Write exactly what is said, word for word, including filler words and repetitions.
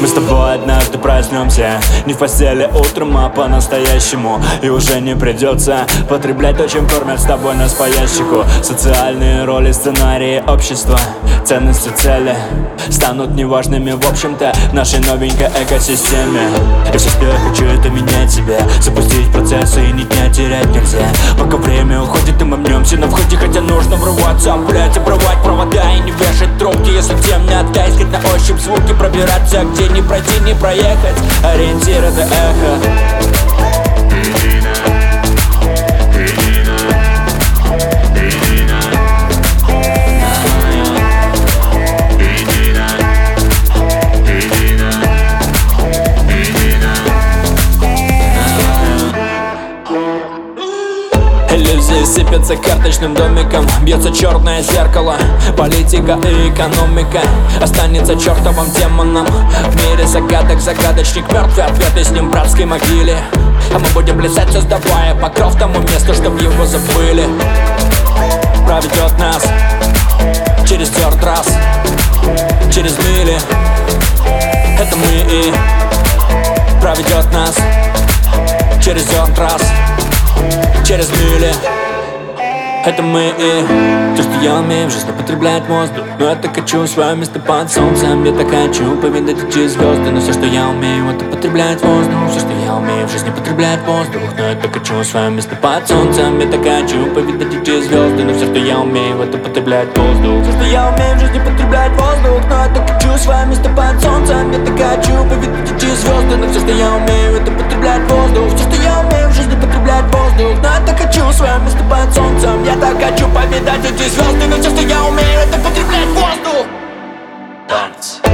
Мы с тобой однажды проснемся не в постели утром, а по-настоящему. И уже не придется потреблять то, чем кормят с тобой нас по ящику. Социальные роли, сценарии общества, ценности, цели станут неважными, в общем-то, в нашей новенькой экосистеме. И все, что я хочу, это менять себя, запустить процессы и ни дня терять нельзя. Пока время уходит, и мы мнемся на входе, хотя нужно врываться, блять, обрывать провода и не вешать трубки. Если тем не отдай, искать на ощупь звуки, пробираться, где не пройти, не проехать. Ориентир — это эхо. Иллюзии сыпятся карточным домиком, бьется черное зеркало. Политика и экономика останется чертовым демоном. В мире загадок загадочник мертв, и ответы с ним в братской могиле. А мы будем плясать, создавая покров тому месту, чтоб его забыли. Проведет нас через терт раз, через мили. Это мы и проведет нас через терт раз, через мили. Это мы и то, что я умею в жизни потреблять воздух. Но я так хочу свое место под солнцем. Я так хочу повидать эти звезды. Но все, что я умею, это потреблять воздух. Все, что я умею в жизни потреблять воздух. Но я так хочу свое место под солнцем. Я так хочу повидать эти звезды. Но все, что я умею, это потреблять воздух. Все, что я умею в жизни потреблять воздух. Но я так хочу свое место под солнцем. Я так хочу повидать эти звезды. Но все, что я умею, это потреблять воздух. Все, что я умею в жизни потреблять воздух. Но я так хочу свое место под солнцем. Я так хочу повидать эти звезды. Но все, что я умею, это потреблять воздух. Танц.